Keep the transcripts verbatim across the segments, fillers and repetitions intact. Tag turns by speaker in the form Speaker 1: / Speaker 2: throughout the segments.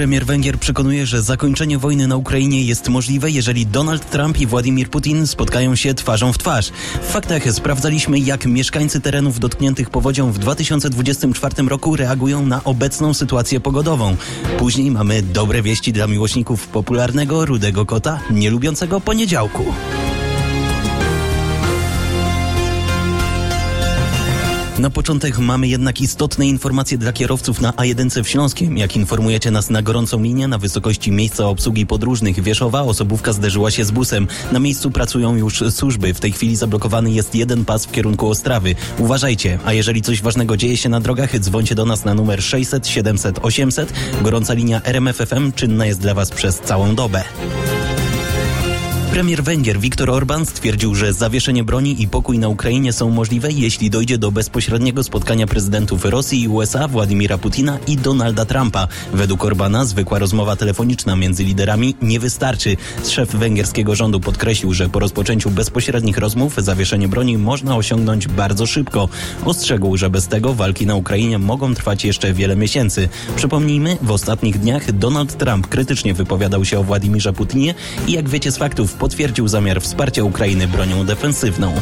Speaker 1: Premier Węgier przekonuje, że zakończenie wojny na Ukrainie jest możliwe, jeżeli Donald Trump i Władimir Putin spotkają się twarzą w twarz. W faktach sprawdzaliśmy, jak mieszkańcy terenów dotkniętych powodzią w dwa tysiące dwudziestym czwartym roku reagują na obecną sytuację pogodową. Później mamy dobre wieści dla miłośników popularnego rudego kota, nielubiącego poniedziałku. Na początek mamy jednak istotne informacje dla kierowców na A jeden w Śląskiem. Jak informujecie nas na gorącą linię, na wysokości miejsca obsługi podróżnych Wieszowa osobówka zderzyła się z busem. Na miejscu pracują już służby. W tej chwili zablokowany jest jeden pas w kierunku Ostrawy. Uważajcie, a jeżeli coś ważnego dzieje się na drogach, dzwońcie do nas na numer sześćset siedemset osiemset. Gorąca linia R M F F M czynna jest dla Was przez całą dobę. Premier Węgier Viktor Orbán stwierdził, że zawieszenie broni i pokój na Ukrainie są możliwe, jeśli dojdzie do bezpośredniego spotkania prezydentów Rosji i U S A Władimira Putina i Donalda Trumpa. Według Orbána zwykła rozmowa telefoniczna między liderami nie wystarczy. Szef węgierskiego rządu podkreślił, że po rozpoczęciu bezpośrednich rozmów zawieszenie broni można osiągnąć bardzo szybko. Ostrzegł, że bez tego walki na Ukrainie mogą trwać jeszcze wiele miesięcy. Przypomnijmy, w ostatnich dniach Donald Trump krytycznie wypowiadał się o Władimirze Putinie i jak wiecie z faktów, potwierdził zamiar wsparcia Ukrainy bronią defensywną.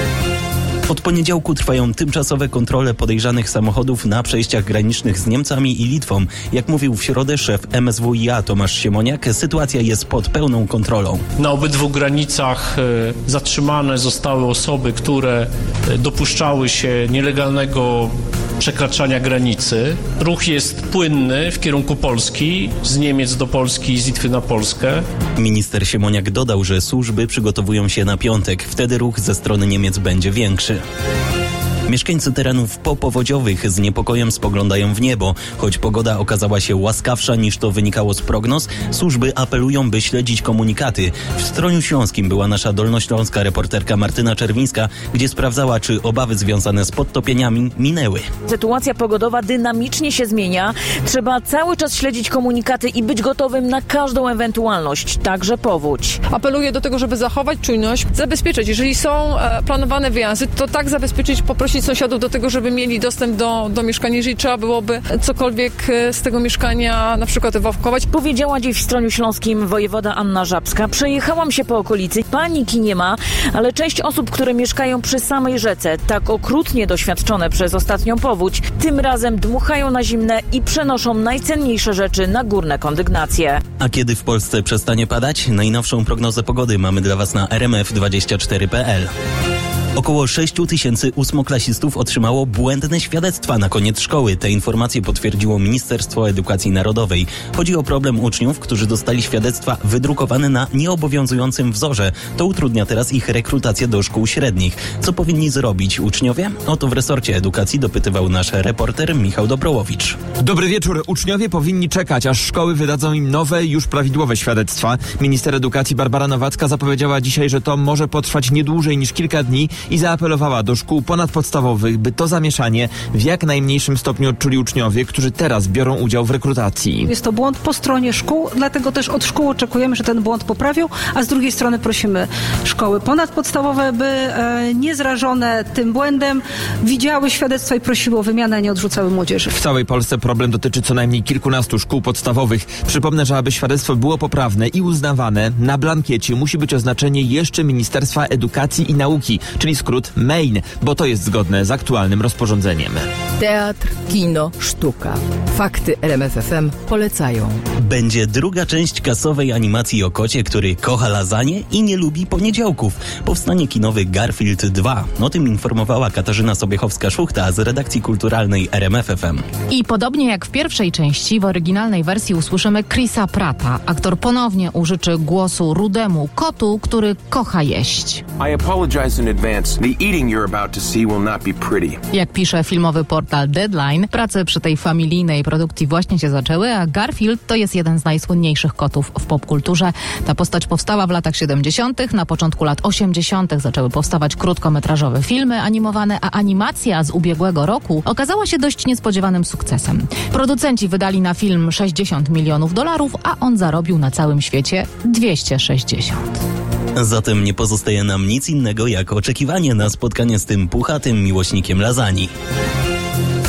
Speaker 1: Od poniedziałku trwają tymczasowe kontrole podejrzanych samochodów na przejściach granicznych z Niemcami i Litwą. Jak mówił w środę szef M S W i A Tomasz Siemoniak, sytuacja jest pod pełną kontrolą.
Speaker 2: Na obydwu granicach e, zatrzymane zostały osoby, które e, dopuszczały się nielegalnego przekraczania granicy. Ruch jest płynny w kierunku Polski, z Niemiec do Polski i z Litwy na Polskę.
Speaker 1: Minister Siemoniak dodał, że służby przygotowują się na piątek. Wtedy ruch ze strony Niemiec będzie większy. Mieszkańcy terenów popowodziowych z niepokojem spoglądają w niebo. Choć pogoda okazała się łaskawsza niż to wynikało z prognoz, służby apelują, by śledzić komunikaty. W Stroniu Śląskim była nasza dolnośląska reporterka Martyna Czerwińska, gdzie sprawdzała, czy obawy związane z podtopieniami minęły.
Speaker 3: Sytuacja pogodowa dynamicznie się zmienia. Trzeba cały czas śledzić komunikaty i być gotowym na każdą ewentualność, także powódź.
Speaker 4: Apeluję do tego, żeby zachować czujność, zabezpieczać. Jeżeli są e, planowane wyjazdy, to tak zabezpieczyć, poprosić sąsiadów do tego, żeby mieli dostęp do, do mieszkania, jeżeli trzeba byłoby cokolwiek z tego mieszkania na przykład ewakuować.
Speaker 3: Powiedziała dziś w Stroniu Śląskim wojewoda Anna Żabska. Przejechałam się po okolicy, paniki nie ma, ale część osób, które mieszkają przy samej rzece, tak okrutnie doświadczone przez ostatnią powódź, tym razem dmuchają na zimne i przenoszą najcenniejsze rzeczy na górne kondygnacje.
Speaker 1: A kiedy w Polsce przestanie padać? Najnowszą prognozę pogody mamy dla Was na R M F dwadzieścia cztery kropka p l. Około sześć tysięcy ósmoklasistów otrzymało błędne świadectwa na koniec szkoły. Te informacje potwierdziło Ministerstwo Edukacji Narodowej. Chodzi o problem uczniów, którzy dostali świadectwa wydrukowane na nieobowiązującym wzorze. To utrudnia teraz ich rekrutację do szkół średnich. Co powinni zrobić uczniowie? O to w resorcie edukacji dopytywał nasz reporter Michał Dobrołowicz.
Speaker 5: Dobry wieczór. Uczniowie powinni czekać, aż szkoły wydadzą im nowe, już prawidłowe świadectwa. Minister edukacji Barbara Nowacka zapowiedziała dzisiaj, że to może potrwać nie dłużej niż kilka dni i zaapelowała do szkół ponadpodstawowych, by to zamieszanie w jak najmniejszym stopniu odczuli uczniowie, którzy teraz biorą udział w rekrutacji.
Speaker 6: Jest to błąd po stronie szkół, dlatego też od szkół oczekujemy, że ten błąd poprawią, a z drugiej strony prosimy szkoły ponadpodstawowe, by e, niezrażone tym błędem widziały świadectwa i prosiły o wymianę, a nie odrzucały młodzieży.
Speaker 5: W całej Polsce problem dotyczy co najmniej kilkunastu szkół podstawowych. Przypomnę, że aby świadectwo było poprawne i uznawane, na blankiecie musi być oznaczenie jeszcze Ministerstwa Edukacji i Nauki, czyli skrót MEIN, bo to jest zgodne z aktualnym rozporządzeniem.
Speaker 7: Teatr, kino, sztuka. Fakty R M F F M polecają.
Speaker 1: Będzie druga część kasowej animacji o kocie, który kocha lasagne i nie lubi poniedziałków. Powstanie kinowy Garfield dwa. O tym informowała Katarzyna Sobiechowska-Szuchta z redakcji kulturalnej R M F F M.
Speaker 8: I podobnie jak w pierwszej części, w oryginalnej wersji usłyszymy Chrisa Pratta. Aktor ponownie użyczy głosu rudemu kotu, który kocha jeść.
Speaker 9: I apologize in advance. The eating you're about to see will not be pretty.
Speaker 8: Jak pisze filmowy portal Deadline, prace przy tej familijnej produkcji właśnie się zaczęły, a Garfield to jest jeden z najsłynniejszych kotów w popkulturze. Ta postać powstała w latach siedemdziesiątych. Na początku lat osiemdziesiątych zaczęły powstawać krótkometrażowe filmy animowane, a animacja z ubiegłego roku okazała się dość niespodziewanym sukcesem. Producenci wydali na film sześćdziesiąt milionów dolarów, a on zarobił na całym świecie dwieście sześćdziesiąt.
Speaker 1: Zatem nie pozostaje nam nic innego jak oczekiwanie na spotkanie z tym puchatym miłośnikiem lasagne.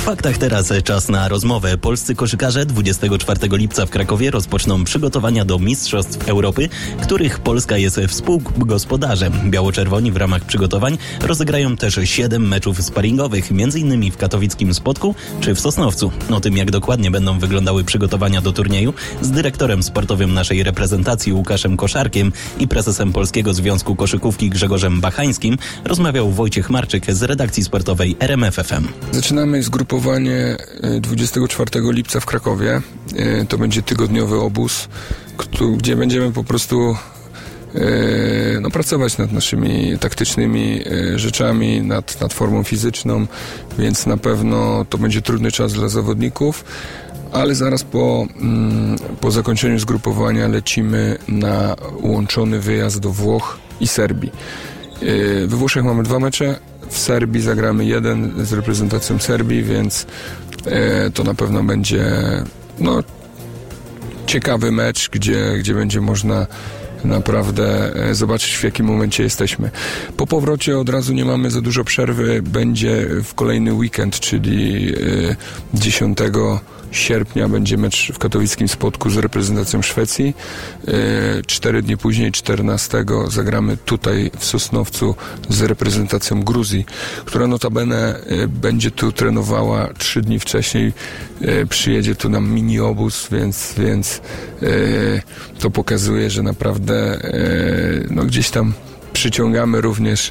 Speaker 1: faktach teraz czas na rozmowę. Polscy koszykarze dwudziestego czwartego lipca w Krakowie rozpoczną przygotowania do Mistrzostw Europy, których Polska jest współgospodarzem. Biało-czerwoni w ramach przygotowań rozegrają też siedem meczów sparingowych, m.in. w katowickim Spodku czy w Sosnowcu. O tym, jak dokładnie będą wyglądały przygotowania do turnieju, z dyrektorem sportowym naszej reprezentacji Łukaszem Koszarkiem i prezesem Polskiego Związku Koszykówki Grzegorzem Bachańskim rozmawiał Wojciech Marczyk z redakcji sportowej R M F F M.
Speaker 10: Zaczynamy zgrupowanie dwudziestego czwartego lipca w Krakowie. To będzie tygodniowy obóz, gdzie będziemy po prostu no, pracować nad naszymi taktycznymi rzeczami, nad, nad formą fizyczną, więc na pewno to będzie trudny czas dla zawodników, ale zaraz po, po zakończeniu zgrupowania lecimy na łączony wyjazd do Włoch i Serbii. We Włoszech mamy dwa mecze, w Serbii zagramy jeden z reprezentacją Serbii, więc to na pewno będzie no, ciekawy mecz, gdzie, gdzie będzie można naprawdę zobaczyć, w jakim momencie jesteśmy. Po powrocie od razu nie mamy za dużo przerwy, będzie w kolejny weekend, czyli dziesiątego sierpnia będzie mecz w katowickim Spodku z reprezentacją Szwecji. Cztery dni później, czternastego zagramy tutaj w Sosnowcu z reprezentacją Gruzji, która notabene będzie tu trenowała trzy dni wcześniej. Przyjedzie tu nam mini obóz, więc, więc to pokazuje, że naprawdę no, gdzieś tam przyciągamy również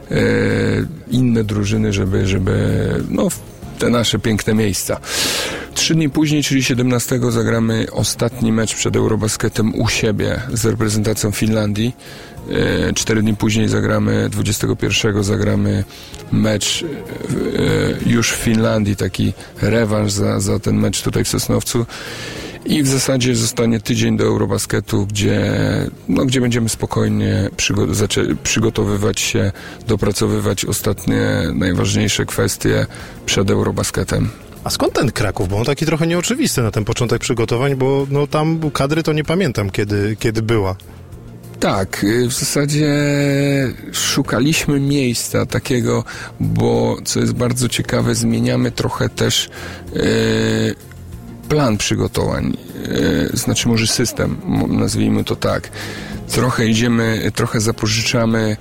Speaker 10: inne drużyny, żeby, żeby no, te nasze piękne miejsca. Trzy dni później, czyli siedemnastego zagramy ostatni mecz przed Eurobasketem u siebie z reprezentacją Finlandii. Cztery dni później zagramy, dwudziestego pierwszego zagramy mecz już w Finlandii, taki rewanż za, za ten mecz tutaj w Sosnowcu. I w zasadzie zostanie tydzień do Eurobasketu, gdzie, no, gdzie będziemy spokojnie przygo- zaczę- przygotowywać się, dopracowywać ostatnie, najważniejsze kwestie przed Eurobasketem.
Speaker 11: A skąd ten Kraków? Bo on taki trochę nieoczywisty na ten początek przygotowań, bo no, tam kadry to nie pamiętam, kiedy, kiedy była.
Speaker 10: Tak, w zasadzie szukaliśmy miejsca takiego, bo co jest bardzo ciekawe, zmieniamy trochę też yy, plan przygotowań, yy, znaczy może system, nazwijmy to tak. Trochę idziemy, trochę zapożyczamy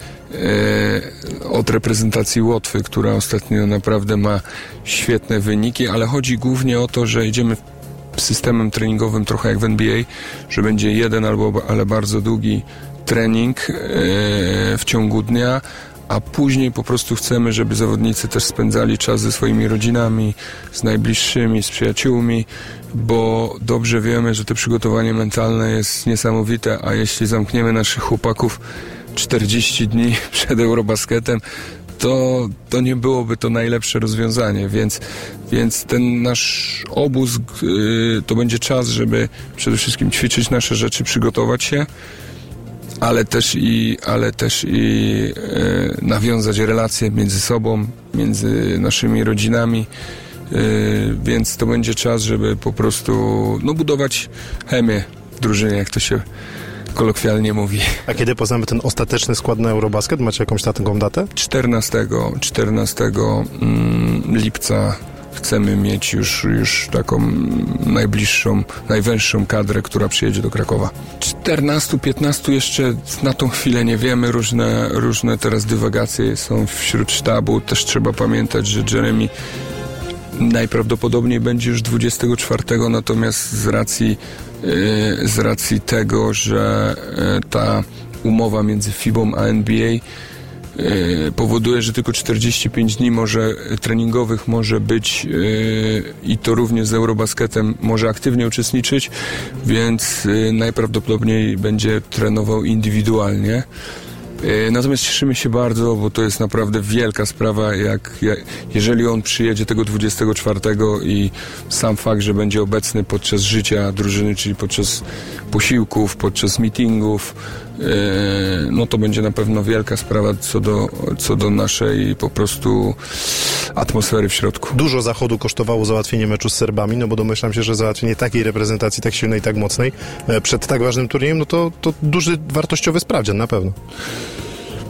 Speaker 10: yy, od reprezentacji Łotwy, która ostatnio naprawdę ma świetne wyniki, ale chodzi głównie o to, że idziemy systemem treningowym trochę jak w N B A, że będzie jeden albo ale bardzo długi trening yy, w ciągu dnia, a później po prostu chcemy, żeby zawodnicy też spędzali czas ze swoimi rodzinami, z najbliższymi, z przyjaciółmi, bo dobrze wiemy, że to przygotowanie mentalne jest niesamowite, a jeśli zamkniemy naszych chłopaków czterdzieści dni przed Eurobasketem, to, to nie byłoby to najlepsze rozwiązanie, więc, więc ten nasz obóz yy, to będzie czas, żeby przede wszystkim ćwiczyć nasze rzeczy, przygotować się, ale też i, ale też i e, nawiązać relacje między sobą, między naszymi rodzinami, e, więc to będzie czas, żeby po prostu no, budować chemię w drużynie, jak to się kolokwialnie mówi.
Speaker 11: A kiedy poznamy ten ostateczny skład na Eurobasket? Macie jakąś taką datę?
Speaker 10: czternastego lipca chcemy mieć już, już taką najbliższą, najwęższą kadrę, która przyjedzie do Krakowa. czternastu piętnastu jeszcze na tą chwilę nie wiemy, różne, różne teraz dywagacje są wśród sztabu. Też trzeba pamiętać, że Jeremy najprawdopodobniej będzie już dwudziestego czwartego, natomiast z racji, yy, z racji tego, że yy, ta umowa między FIBą a N B A Yy, powoduje, że tylko czterdzieści pięć dni może treningowych może być yy, i to również z Eurobasketem może aktywnie uczestniczyć, więc yy, najprawdopodobniej będzie trenował indywidualnie. Yy, natomiast cieszymy się bardzo, bo to jest naprawdę wielka sprawa, jak, jak jeżeli on przyjedzie tego dwudziestego czwartego i sam fakt, że będzie obecny podczas życia drużyny, czyli podczas posiłków, podczas meetingów, no to będzie na pewno wielka sprawa co do, co do naszej po prostu atmosfery w środku.
Speaker 11: Dużo Zachodu kosztowało załatwienie meczu z Serbami, no bo domyślam się, że załatwienie takiej reprezentacji tak silnej, tak mocnej przed tak ważnym turniejem, no to, to duży, wartościowy sprawdzian na pewno.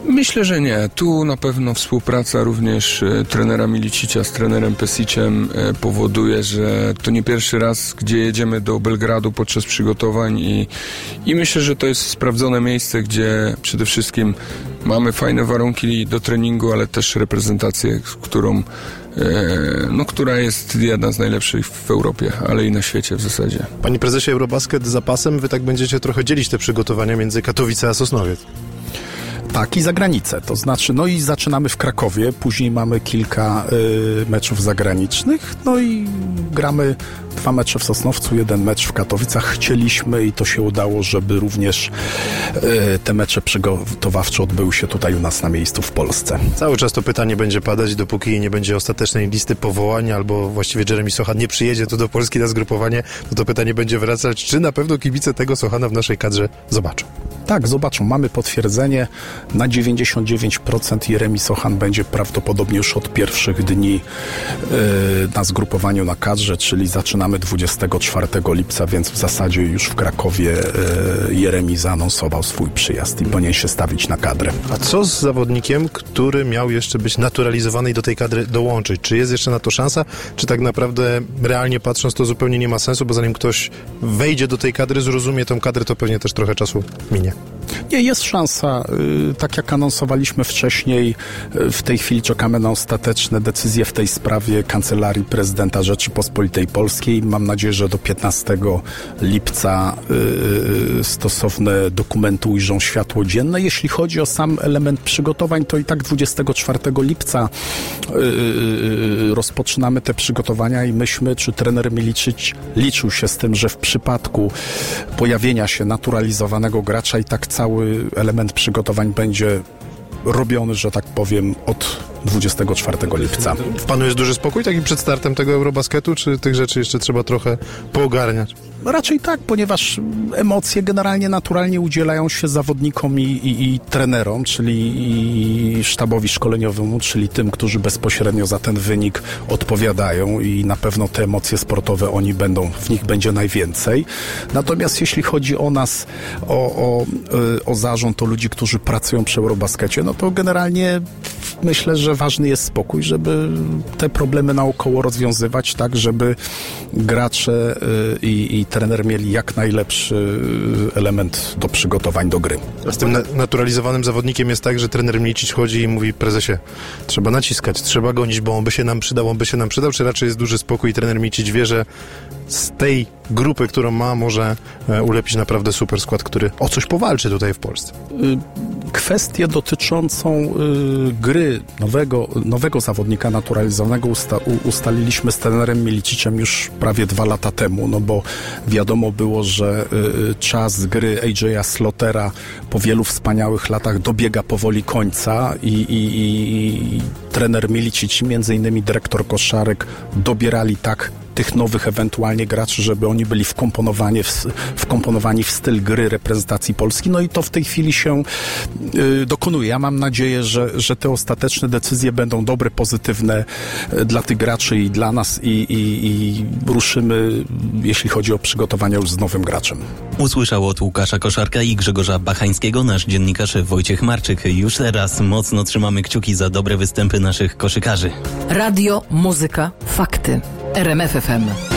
Speaker 10: Myślę, że nie. Tu na pewno współpraca również e, trenera Milicicia z trenerem Pesiciem e, powoduje, że to nie pierwszy raz, gdzie jedziemy do Belgradu podczas przygotowań i, i myślę, że to jest sprawdzone miejsce, gdzie przede wszystkim mamy fajne warunki do treningu, ale też reprezentację, którą, e, no, która jest jedna z najlepszych w Europie, ale i na świecie w zasadzie.
Speaker 11: Panie prezesie, Eurobasket za pasem, wy tak będziecie trochę dzielić te przygotowania między Katowice a Sosnowiec.
Speaker 12: Tak, i za granicę, to znaczy, no i zaczynamy w Krakowie, później mamy kilka y, meczów zagranicznych, no i gramy dwa mecze w Sosnowcu, jeden mecz w Katowicach. Chcieliśmy i to się udało, żeby również y, te mecze przygotowawcze odbyły się tutaj u nas na miejscu w Polsce.
Speaker 11: Cały czas to pytanie będzie padać, dopóki nie będzie ostatecznej listy powołań, albo właściwie Jeremy Sochan nie przyjedzie tu do Polski na zgrupowanie, to to pytanie będzie wracać, czy na pewno kibice tego Sochana w naszej kadrze zobaczą.
Speaker 12: Tak, zobaczą, mamy potwierdzenie. Na dziewięćdziesiąt dziewięć procent Jeremy Sochan będzie prawdopodobnie już od pierwszych dni yy, na zgrupowaniu na kadrze, czyli zaczynamy dwudziestego czwartego lipca, więc w zasadzie już w Krakowie yy, Jeremy zaanonsował swój przyjazd i powinien się stawić na kadrę.
Speaker 11: A co z zawodnikiem, który miał jeszcze być naturalizowany i do tej kadry dołączyć? Czy jest jeszcze na to szansa, czy tak naprawdę realnie patrząc to zupełnie nie ma sensu, bo zanim ktoś wejdzie do tej kadry, zrozumie tą kadrę, to pewnie też trochę czasu minie?
Speaker 12: Nie, jest szansa. Tak jak anonsowaliśmy wcześniej, w tej chwili czekamy na ostateczne decyzje w tej sprawie Kancelarii Prezydenta Rzeczypospolitej Polskiej. Mam nadzieję, że do piętnastego lipca stosowne dokumenty ujrzą światło dzienne. Jeśli chodzi o sam element przygotowań, to i tak dwudziestego czwartego lipca rozpoczynamy te przygotowania i myśmy, czy trener Milicic liczył się z tym, że w przypadku pojawienia się naturalizowanego gracza i tak cały element przygotowań będzie robiony, że tak powiem, od dwudziestego czwartego lipca.
Speaker 11: W panu jest duży spokój taki przed startem tego Eurobasketu, czy tych rzeczy jeszcze trzeba trochę poogarniać?
Speaker 12: Raczej tak, ponieważ emocje generalnie naturalnie udzielają się zawodnikom i, i, i trenerom, czyli i sztabowi szkoleniowemu, czyli tym, którzy bezpośrednio za ten wynik odpowiadają i na pewno te emocje sportowe oni będą, w nich będzie najwięcej. Natomiast jeśli chodzi o nas, o, o, o zarząd, o ludzi, którzy pracują przy Eurobaskecie, no to generalnie myślę, że ważny jest spokój, żeby te problemy naokoło rozwiązywać tak, żeby gracze i, i trener mieli jak najlepszy element do przygotowań do gry.
Speaker 11: A z tym na- naturalizowanym zawodnikiem jest tak, że trener Milicic chodzi i mówi: prezesie, trzeba naciskać, trzeba gonić, bo on by się nam przydał, on by się nam przydał, czy raczej jest duży spokój i trener Milicic wie, że z tej grupy, którą ma, może ulepić naprawdę super skład, który o coś powalczy tutaj w Polsce?
Speaker 12: Kwestię dotyczącą y, gry nowego, nowego zawodnika naturalizowanego usta, u, ustaliliśmy z trenerem Milicicem już prawie dwa lata temu, no bo wiadomo było, że y, czas gry A J a Slotera po wielu wspaniałych latach dobiega powoli końca i, i, i trener Milicic, między innymi dyrektor koszarek, dobierali tak tych nowych ewentualnie graczy, żeby oni byli wkomponowani w, wkomponowani w styl gry reprezentacji Polski. No i to w tej chwili się y, dokonuje. Ja mam nadzieję, że, że te ostateczne decyzje będą dobre, pozytywne y, dla tych graczy i dla nas i, i, i ruszymy, jeśli chodzi o przygotowania już z nowym graczem.
Speaker 1: Usłyszał od Łukasza Koszarka i Grzegorza Bachańskiego nasz dziennikarz Wojciech Marczyk. Już teraz mocno trzymamy kciuki za dobre występy naszych koszykarzy.
Speaker 7: Radio, muzyka, fakty. R M F F M.